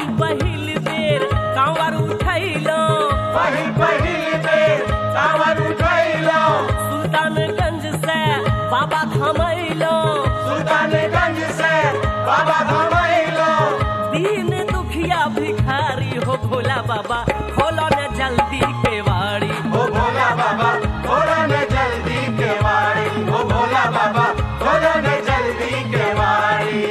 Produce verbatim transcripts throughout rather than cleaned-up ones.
पहिल बेर कांवर उठैलो पहिल पहिल बेर कांवर उठैलो सुल्तानगंज से बाबा धाम अइलो सुल्तानगंज से बाबा धाम अइलो दीन दुखिया भिखारी हो भोला बाबा खोलो न जल्दी केवाड़ी ओ भोला बाबा खोलो न जल्दी केवाड़ी ओ भोला बाबा खोलो न जल्दी केवाड़ी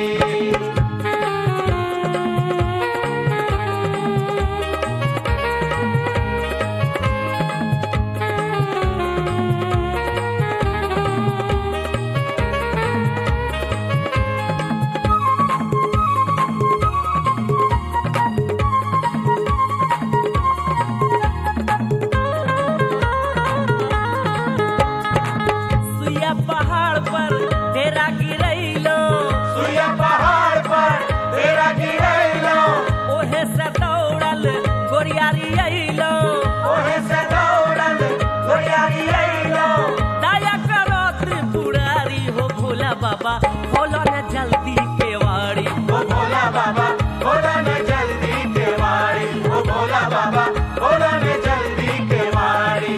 सुइया पहाड़ पर डेरा गिरैलो सुइया पहाड़ पर डेरा गिरैलो ओहे से दौड़ल गोरियारी अइलो ओहे से दौड़ल गोरियारी अइलो दया करो त्रिपुरारी हो भोला बाबा खोलो न जल्दी केवाड़ी ओ भोला बाबा खोलो न जल्दी केवाड़ी ओ भोला बाबा खोलो न जल्दी केवाड़ी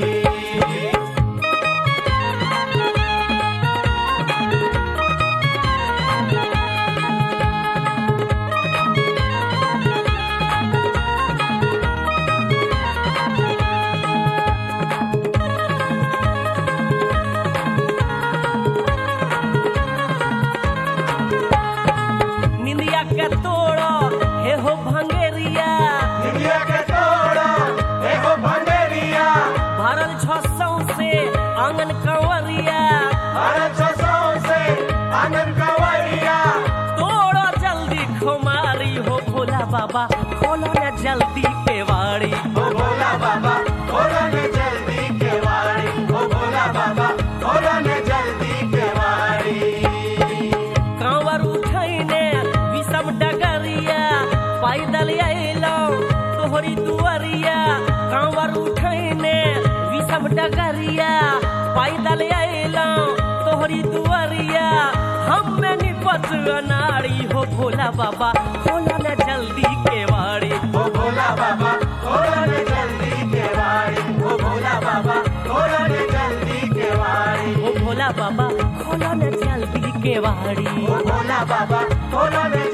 निंदिया के तोड़ो हे हो भंगेरिया निंदिया के तोड़ो हे हो भंडेरिया भरल छ सौ से आंगन कंवरिया भारत सौ से आनंद कंवरिया तोड़ो जल्दी खुमारी हो भोला बाबा खोलो न जल्दी केवाड़ी ओ भोला बाबा खोलो न जल्दी केवाड़ी ओ भोला बाबा खोलो न जल्दी केवाड़ी कांवर उठैने विषम डगरिया पैदल अइलो तोहरी दुआरिया कांवर उठैने विषम डगरिया पैदल अइलो तोहरी दुआरिया हम में निपट अनाड़ी हो भोला बाबा खोलो न जल्दी केवाड़ी ओ भोला बाबा खोलो न जल्दी केवाड़ी ओ भोला बाबा खोलो न जल्दी केवाड़ी ओ भोला बाबा खोलो न जल्दी केवाड़ी ओ भोला बाबा खोलो न